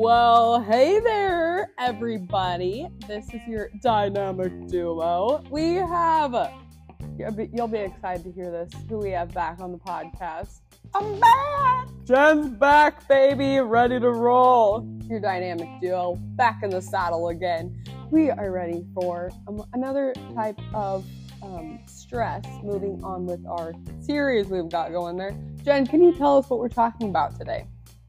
Well, hey there, everybody. This is your dynamic duo. We have, you'll be excited to hear this, who we have back on the podcast. I'm back! Jen's back, baby, ready to roll. Your dynamic duo, back in the saddle again. We are ready for another type of stress, moving on with our series we've got going there. Jen, can you tell us what we're talking about today?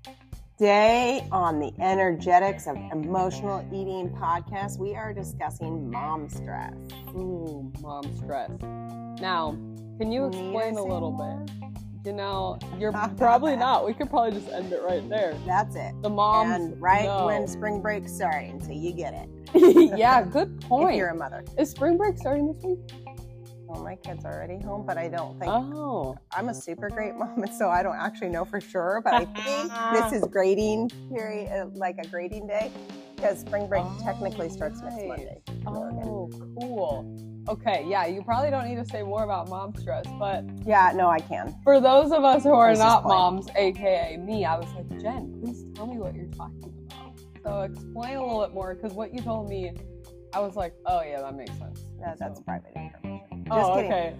Today on the Energetics of Emotional Eating podcast, we are discussing mom stress. Ooh, mom stress. Now, can you explain a little bit? You know, you're probably not. We could probably just end it right there. That's it. The moms and when spring break's starting, so you get it. Yeah, good point. If you're a mother. Is spring break starting this week? Well, my kid's already home, but I don't think I'm a super great mom, and so I don't actually know for sure, but I think this is grading period, like a grading day, because spring break technically starts next Monday. Oh, cool. Okay, yeah, you probably don't need to say more about mom stress, but yeah, no, I can. For those of us who are not moms, aka me, I was like, Jen, please tell me what you're talking about. So explain a little bit more, because what you told me, I was like, oh yeah, that makes sense. That's private information. Just kidding. Okay.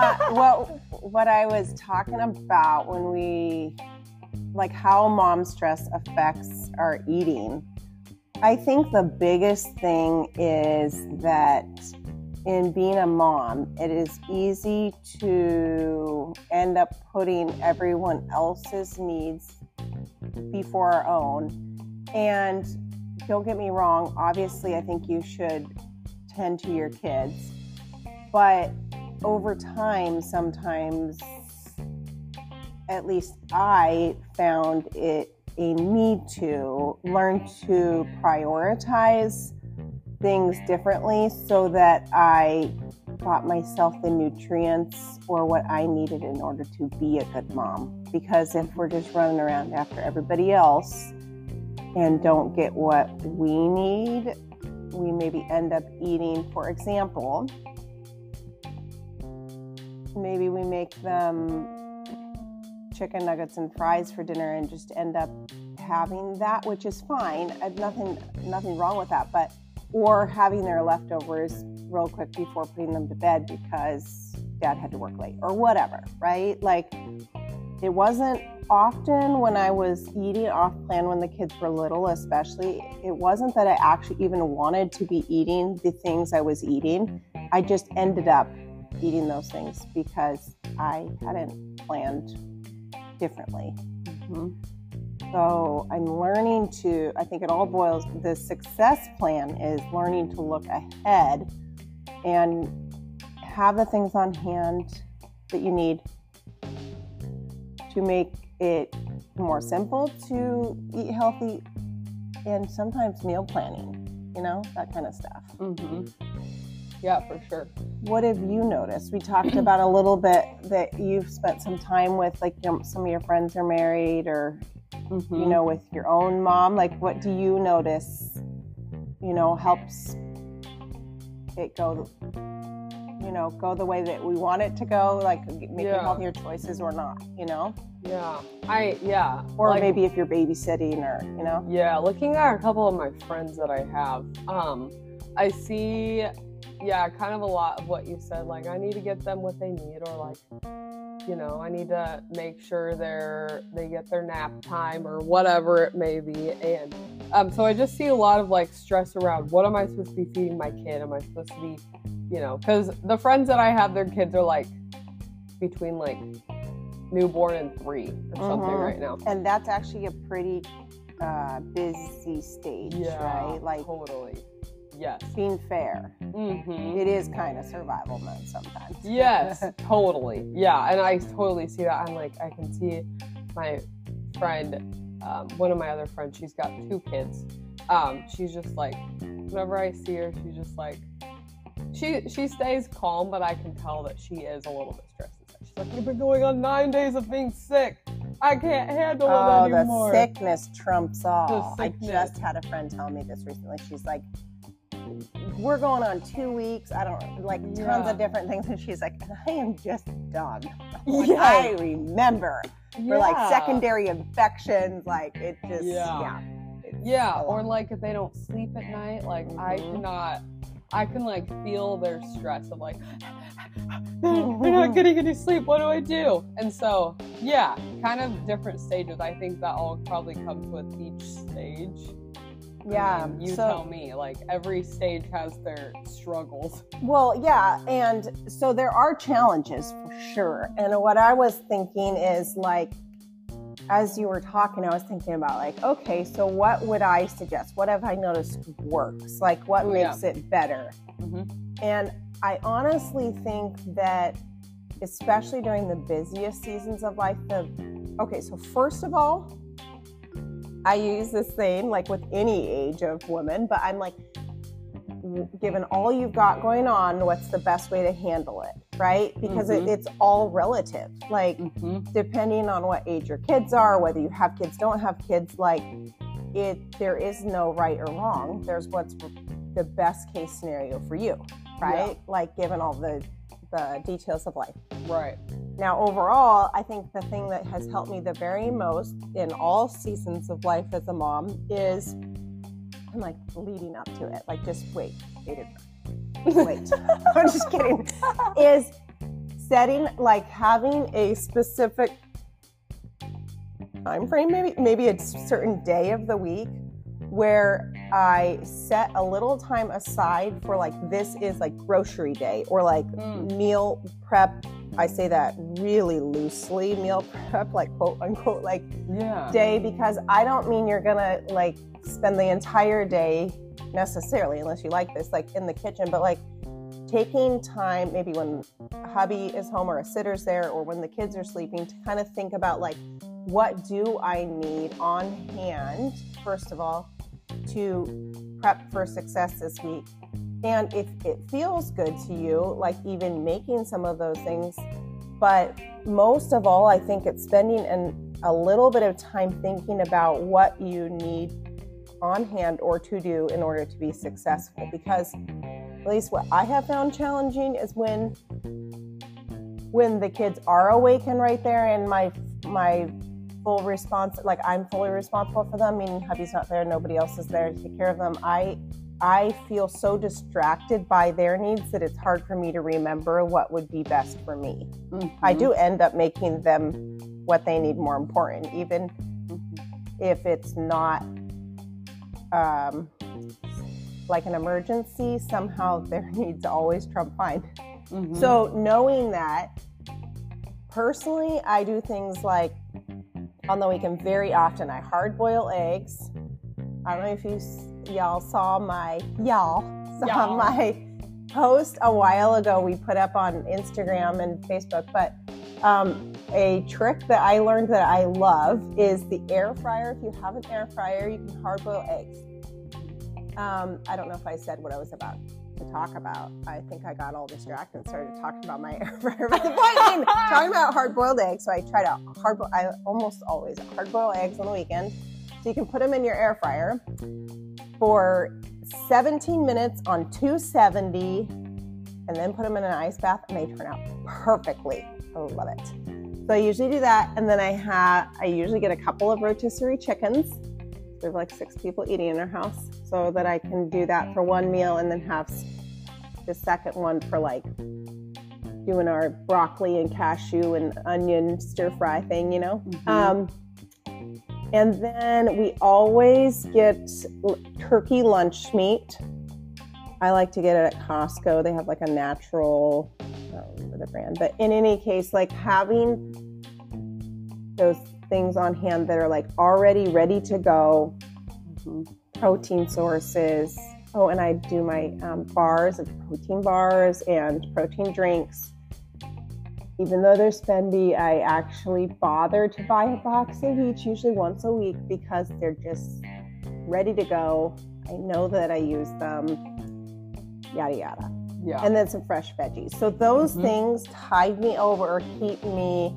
What I was talking about when we, like how mom stress affects our eating, I think the biggest thing is that in being a mom, it is easy to end up putting everyone else's needs before our own. And don't get me wrong, obviously I think you should tend to your kids. But over time, sometimes, at least I found it a need to learn to prioritize things differently so that I got myself the nutrients or what I needed in order to be a good mom. Because if we're just running around after everybody else and don't get what we need, we maybe end up eating, for example, maybe we make them chicken nuggets and fries for dinner and just end up having that, which is fine. I've nothing wrong with that, or having their leftovers real quick before putting them to bed because dad had to work late or whatever, right? Like, it wasn't often when I was eating off plan when the kids were little, especially, it wasn't that I actually even wanted to be eating the things I was eating. I just ended up eating those things because I hadn't planned differently. Mm-hmm. So I'm learning I think it all boils, the success plan is learning to look ahead and have the things on hand that you need to make it more simple to eat healthy, and sometimes meal planning, that kind of stuff. Mm-hmm. Yeah, for sure. What have you noticed? We talked about a little bit that you've spent some time with, like some of your friends are married or, with your own mom. Like, what do you notice, helps it go the way that we want it to go, like making healthier choices or not, Yeah. Or like, maybe if you're babysitting or, Yeah, looking at a couple of my friends that I have, I see... Yeah, kind of a lot of what you said. Like, I need to get them what they need, or like, I need to make sure they get their nap time or whatever it may be. And so I just see a lot of like stress around what am I supposed to be feeding my kid? Am I supposed to be, because the friends that I have, their kids are like between like newborn and 3 or something right now. And that's actually a pretty busy stage, right? Like, totally. Yes. Being fair. Mm-hmm. It is kind of survival mode sometimes. Yes, totally. Yeah, and I totally see that. I'm like, I can see my friend, one of my other friends, she's got 2 kids. She's just like, whenever I see her, she's just like, she stays calm, but I can tell that she is a little bit stressed. She's like, we've been going on 9 days of being sick. I can't handle it anymore. The sickness trumps all. I just had a friend tell me this recently. She's like, we're going on 2 weeks. I don't tons of different things. And she's like, I am just done. I remember for like secondary infections. Like, it just, Yeah, a or lot. like if they don't sleep at night, like I can like feel their stress of like they're not getting any sleep. What do I do? And so yeah, kind of different stages. I think that all probably comes with each stage. Yeah, I mean, you tell me. Like every stage has their struggles. Well, yeah, and so there are challenges for sure. And what I was thinking is like, as you were talking, I was thinking about like, okay, so what would I suggest? What have I noticed works? Like, what makes it better? And I honestly think that, especially during the busiest seasons of life, so first of all, I use this saying like with any age of woman, but I'm like, given all you've got going on, what's the best way to handle it, right? Because it's all relative. Like, depending on what age your kids are, whether you have kids, don't have kids, like there is no right or wrong. There's what's the best case scenario for you, right? Yeah. Like, given all the details of life. Right. Now, overall, I think the thing that has helped me the very most in all seasons of life as a mom is, I'm like leading up to it, like just wait. I'm just kidding. Is setting, like having a specific time frame, maybe a certain day of the week where I set a little time aside for like, this is like grocery day or like meal prep. I say that really loosely, meal prep, like quote unquote, like day, because I don't mean you're gonna like spend the entire day necessarily, unless you like this, like in the kitchen, but like taking time, maybe when hubby is home or a sitter's there or when the kids are sleeping, to kind of think about like, what do I need on hand, first of all, to prep for success this week. And if it feels good to you, like even making some of those things, but most of all, I think it's spending a little bit of time thinking about what you need on hand or to do in order to be successful. Because at least what I have found challenging is when the kids are awake and right there, and my full response, like I'm fully responsible for them, meaning hubby's not there, nobody else is there to take care of them. I feel so distracted by their needs that it's hard for me to remember what would be best for me. I do end up making them what they need more important, even if it's not like an emergency. Somehow their needs always trump mine. So knowing that, personally, I do things like on the weekend very often. I hard boil eggs. I don't know if y'all saw my post a while ago we put up on Instagram and Facebook, but a trick that I learned that I love is the air fryer. If you have an air fryer, you can hard boil eggs. I don't know if I said what I was about to talk about. I think I got all distracted and started talking about my air fryer. But the point being, talking about hard-boiled eggs, so I try to I almost always hard-boil eggs on the weekend. So you can put them in your air fryer for 17 minutes on 270, and then put them in an ice bath, and they turn out perfectly. I love it. So I usually do that, and then I usually get a couple of rotisserie chickens. There's like 6 people eating in our house, so that I can do that for one meal and then have the second one for like doing our broccoli and cashew and onion stir fry thing, you know? And then we always get turkey lunch meat. I like to get it at Costco. They have like a natural, I don't remember the brand, but in any case, like having those things on hand that are like already ready to go, protein sources. Oh, and I do my bars of protein bars and protein drinks. Even though they're spendy, I actually bother to buy a box of each, usually once a week, because they're just ready to go. I know that I use them, yada, yada. Yeah. And then some fresh veggies. So those things tide me over or keep me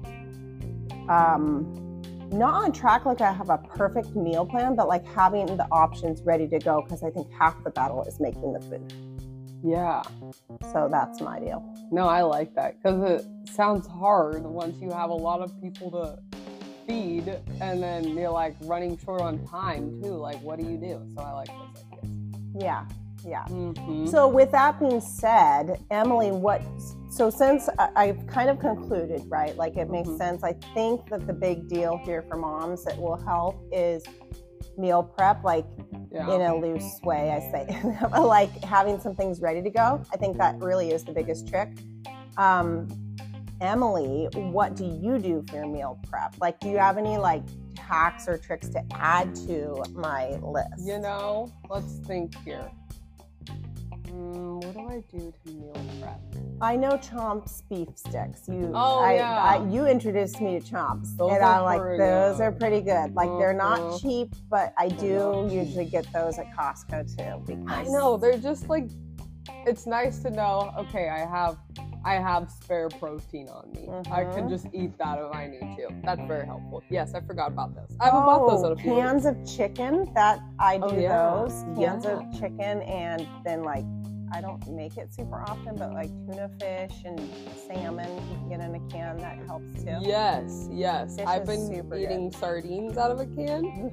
not on track, like I have a perfect meal plan, but like having the options ready to go, because I think half the battle is making the food. Yeah. So that's my deal. No, I like that, because it sounds hard once you have a lot of people to feed, and then you're like running short on time too. Like, what do you do? So I like those ideas. Yeah. Mm-hmm. So with that being said, Emily, so since I've kind of concluded, right, like it makes sense, I think that the big deal here for moms that will help is meal prep, like in a loose way, I say, like having some things ready to go. I think that really is the biggest trick. Emily, what do you do for your meal prep? Like, do you have any like hacks or tricks to add to my list? You know, let's think here. What do I do to meal prep? I know Chomp's beef sticks. You introduced me to Chomp's, and I'm like, those are pretty good. Like, they're not cheap, but I do usually get those at Costco too. Because I know, they're just like, it's nice to know, okay, I have spare protein on me. I can just eat that if I need to. That's very helpful. Yes, I forgot about those. I haven't bought those in a few cans weeks. of chicken, that I do those. Cans of chicken, and then like, I don't make it super often, but like tuna fish and salmon, you can get in a can, that helps too. Yes. Fish I've is been super eating good. sardines out of a can.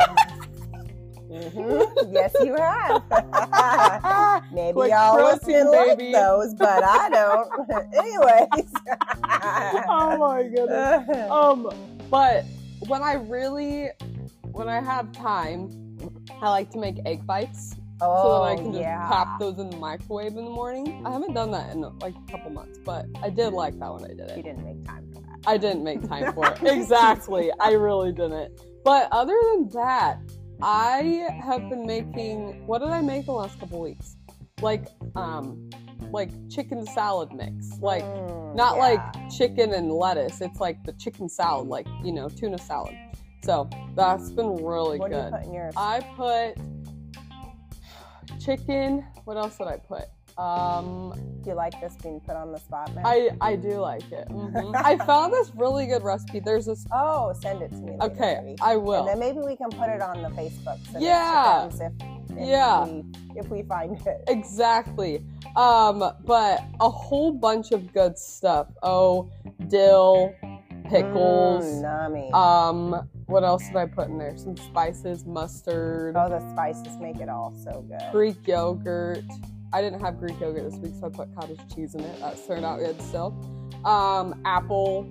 Yes, you have. Maybe Quick y'all protein, like baby. those, but I don't. Anyways. Oh my goodness. But when I have time, I like to make egg bites. So that I can just pop those in the microwave in the morning. I haven't done that in like a couple months, but I did like that when I did it. You didn't make time for that. I didn't make time for it. Exactly. I really didn't. But other than that, I have been making, what did I make the last couple weeks? Like chicken salad mix. Like, not like chicken and lettuce. It's like the chicken salad, like, tuna salad. So that's been really good. What do you put in yours? I put chicken. What else did I put? Do you like this being put on the spot now? I do like it. I found this really good recipe. There's this. Oh, send it to me later, okay, maybe. I will. And then maybe we can put it on the Facebooks and Instagrams if we find it. Exactly. But a whole bunch of good stuff. Oh, dill, pickles. Yummy. What else did I put in there? Some spices, mustard. Oh, the spices make it all so good. Greek yogurt. I didn't have Greek yogurt this week, so I put cottage cheese in it. That turned out good still. Apple.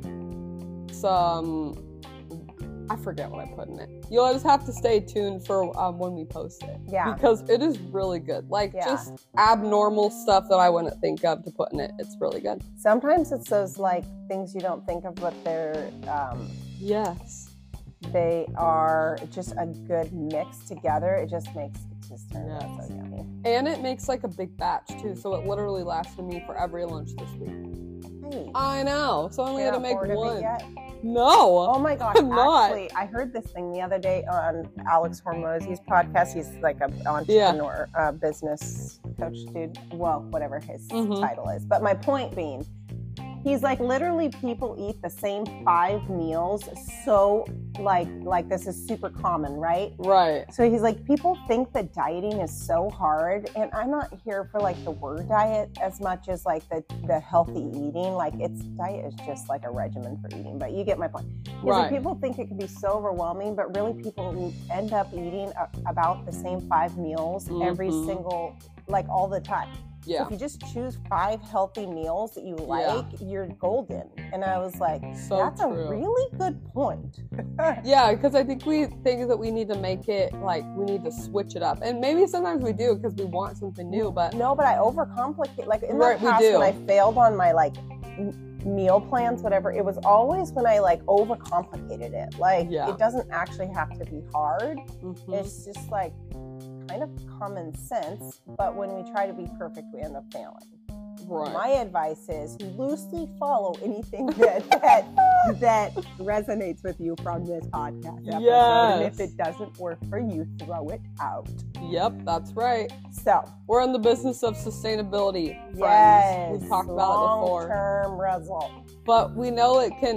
I forget what I put in it. You'll just have to stay tuned for when we post it. Yeah. Because it is really good. Like, just abnormal stuff that I wouldn't think of to put in it. It's really good. Sometimes it's those, like, things you don't think of, but they're... yes. They are just a good mix together. It just turns out so yummy. And it makes like a big batch too, so it literally lasted me for every lunch this week. Hey. I know. So I only had to make one. Yet? No. Oh my gosh. Actually, I heard this thing the other day on Alex Hormozzi's podcast. He's like an entrepreneur, business coach dude. Well, whatever his title is. But my point being, he's like, literally people eat the same 5 meals. So like this is super common, right? Right. So he's like, people think that dieting is so hard. And I'm not here for like the word diet as much as like the healthy eating. Like diet is just like a regimen for eating, but you get my point. Because people think it can be so overwhelming, but really people end up eating about the same 5 meals every single, like all the time. Yeah. So if you just choose 5 healthy meals that you like, you're golden. And I was like, that's true. A really good point. Yeah, because I think we think that we need to make it, like, we need to switch it up. And maybe sometimes we do because we want something new, but... No, but I overcomplicate. Like, in the past, when I failed on my, like, meal plans, whatever, it was always when I, like, overcomplicated it. Like, it doesn't actually have to be hard. It's just, like... kind of common sense, but when we try to be perfect, we end up failing. Right. My advice is loosely follow anything that resonates with you from this podcast episode. Yes. And if it doesn't work for you, throw it out. Yep, that's right. So we're in the business of sustainability, friends. Yes, we've talked about it before. Long-term result. But we know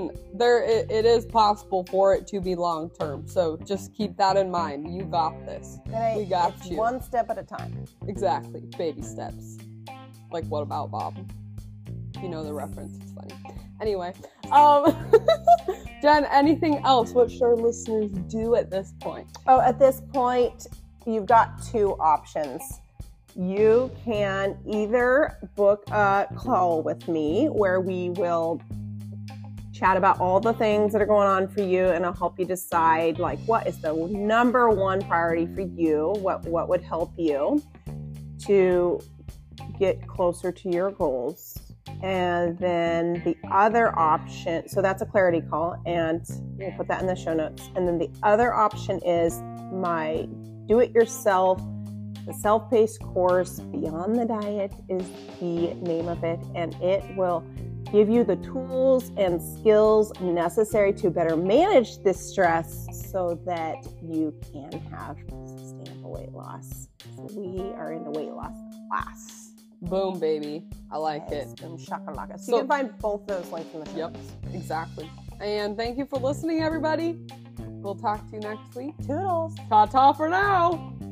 it is possible for it to be long-term. So just keep that in mind. You got this. We got you. One step at a time. Exactly. Baby steps. Like, what about Bob? You know the reference. It's funny. Anyway, Jen, anything else? What should our listeners do at this point? Oh, at this point, you've got two options. You can either book a call with me where we will chat about all the things that are going on for you, and I'll help you decide like what is the number one priority for you, what would help you to get closer to your goals. And then the other option, so that's a clarity call, and we'll put that in the show notes. And then the other option is my do-it-yourself, the self-paced course, Beyond the Diet is the name of it, and it will give you the tools and skills necessary to better manage this stress so that you can have sustainable weight loss. So we are in the weight loss class. Boom, baby. I like it. Boom shakalaka. So you can find both those links in the show notes. Exactly. And thank you for listening, everybody. We'll talk to you next week. Toodles. Ta-ta for now.